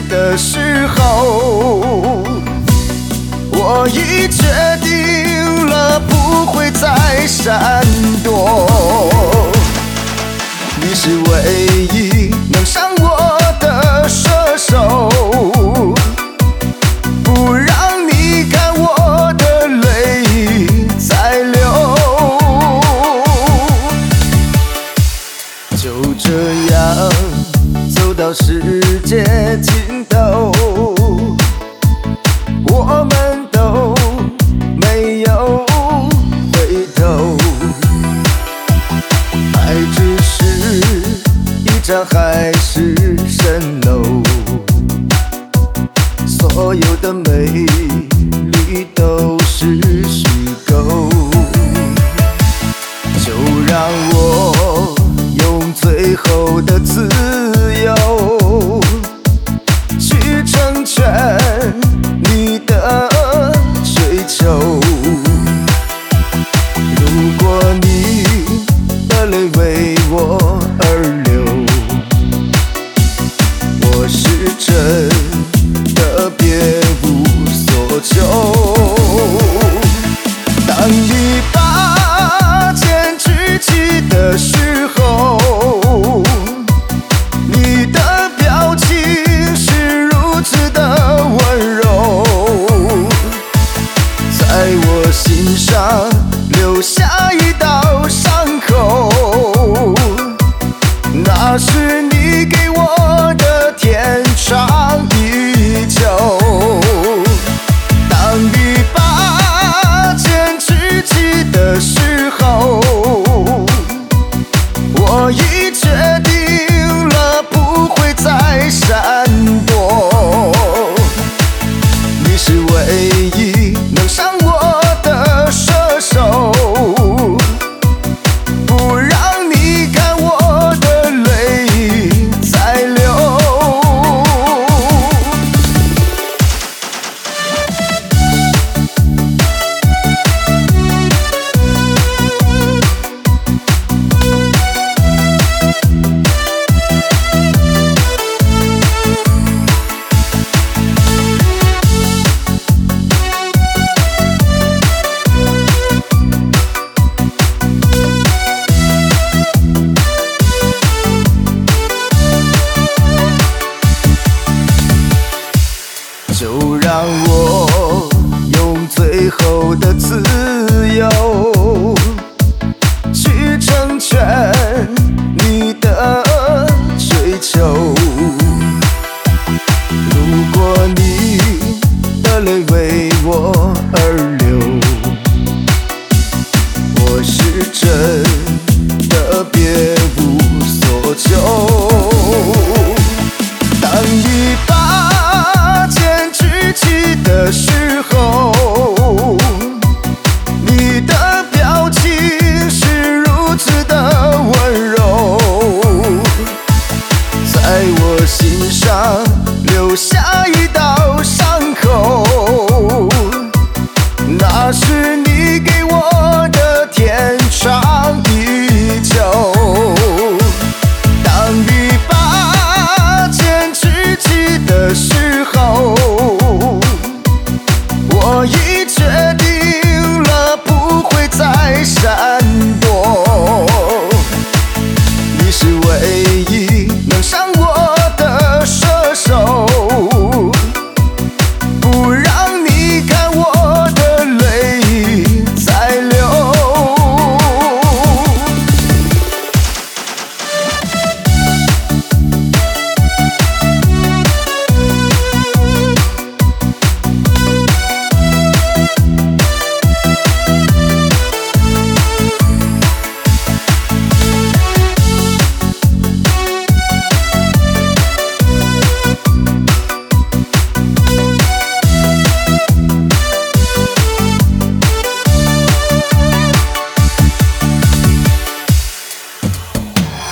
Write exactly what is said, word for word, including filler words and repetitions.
的时候，我已决定了不会再闪躲。你是唯一能伤我的射手，不让你看我的泪在流。就这样走到世界尽头，我们都没有回头。爱只是一场海市蜃楼，所有的美丽都是虚构。就让我用最后的自由去成全你的追求。如果你的泪为我而流，我是真的别无所求。当你把剑举起的时候，你的表情是如此的温柔，在我心上留下一道伤口，那是